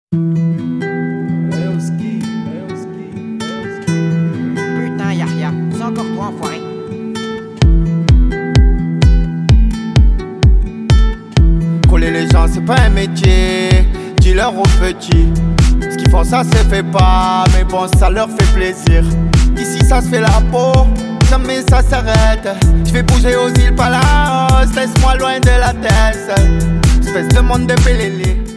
Putain, Yahya, c'est encore toi, enfoiré. Coller les gens, c'est pas un métier. Dis-leur aux petits. Ce qu'ils font, ça se fait pas. Mais bon, ça leur fait plaisir. Ici, ça se fait la peau. Jamais ça s'arrête. Je vais bouger aux îles Palaos. Laisse-moi loin de la tête. Espèce de monde de pélélé.